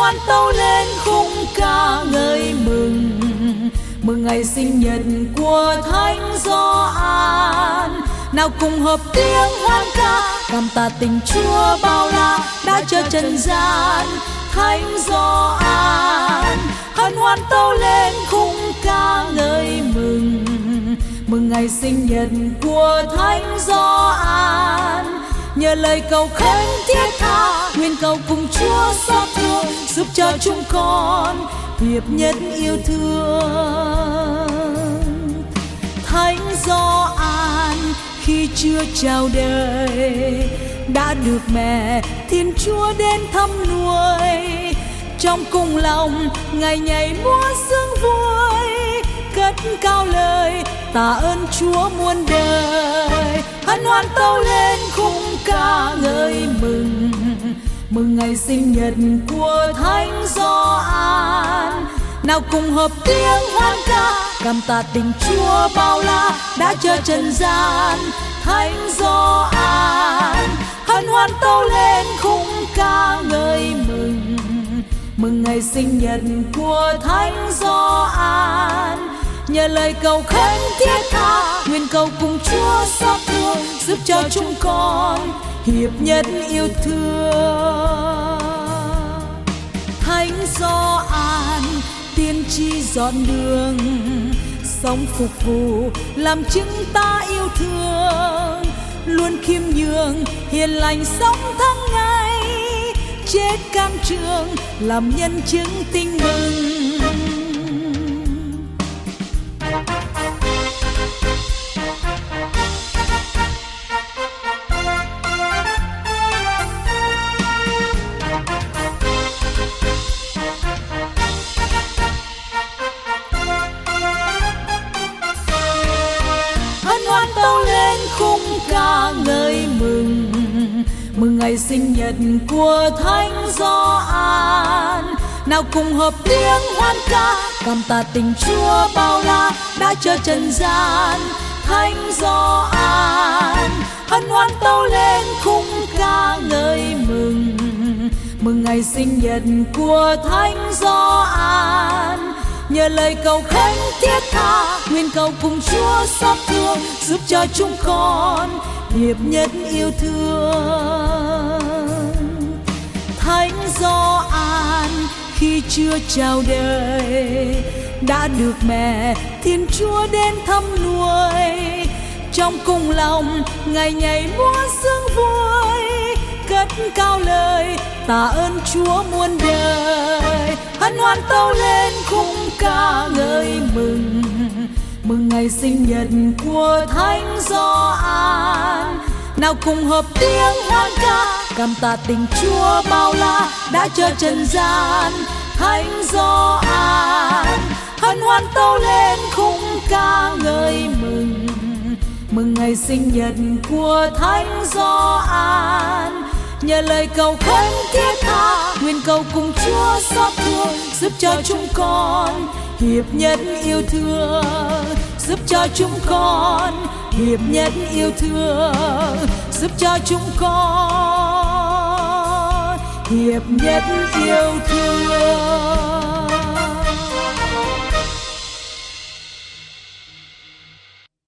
hoan tấu lên khung ca ngợi mừng, mừng ngày sinh nhật của Thánh Gioan. Nào cùng hợp tiếng hoan ca, cảm tạ tình Chúa bao la đã cho trần gian Thánh Gioan. Hân hoan tấu lên khung ca ngợi mừng, mừng ngày sinh nhật của Thánh Gioan. Nhờ lời cầu khấn thiết tha, nguyện cầu cùng Chúa xót thương, giúp cho chúng con hiệp nhất yêu thương. Thánh Gioan khi chưa chào đời đã được mẹ Thiên Chúa đến thăm nuôi. Trong cùng lòng Ngài nhảy múa sướng vui, cất cao lời tạ ơn Chúa muôn đời. Hân hoan tấu lên khung ca ngợi mừng, mừng ngày sinh nhật của Thánh Gioan. Nào cùng hợp tiếng hoan ca, cảm tạ tình Chúa bao la đã cho trần gian Thánh Gioan. Hân hoan tấu lên khung ca ngợi mừng, mừng ngày sinh nhật của Thánh Gioan. Nhờ lời cầu khấn thiết tha, nguyện cầu cùng Chúa xót thương, giúp cho chúng con hiệp nhất yêu thương. Thánh Gioan tiên tri dọn đường, sống phục vụ làm chứng ta yêu thương. Luôn khiêm nhường hiền lành sống tháng ngày, chết cam trường làm nhân chứng tin mừng. Khung ca ngợi mừng, mừng ngày sinh nhật của Thánh Gioan. Nào cùng hợp tiếng hoan ca, cảm tạ tình Chúa bao la đã cho trần gian Thánh Gioan. Hân hoan tấu lên khung ca ngợi mừng, mừng ngày sinh nhật của Thánh Gioan. Nhờ lời cầu khấn thiết tha, nguyện cầu cùng Chúa xót thương, giúp cho chúng con hiệp nhất yêu thương. Thánh Gioan khi chưa chào đời đã được mẹ Thiên Chúa đến thăm nuôi. Trong cùng lòng Ngài nhảy múa sướng vui, cất cao lời tạ ơn Chúa muôn đời. Hân hoan tấu lên khung ca ngợi mừng, mừng ngày sinh nhật của Thánh Gioan. Nào cùng hợp tiếng hoan ca, cảm tạ tình Chúa bao la đã cho trần gian Thánh Gioan. Hân hoan tấu lên khung ca ngợi mừng, mừng ngày sinh nhật của Thánh Gioan. Nhờ lời cầu khấn thiết tha, nguyện cầu cùng Chúa xót thương, giúp cho chúng con hiệp nhất yêu thương, giúp cho chúng con hiệp nhất yêu thương, giúp cho chúng con hiệp nhất yêu thương.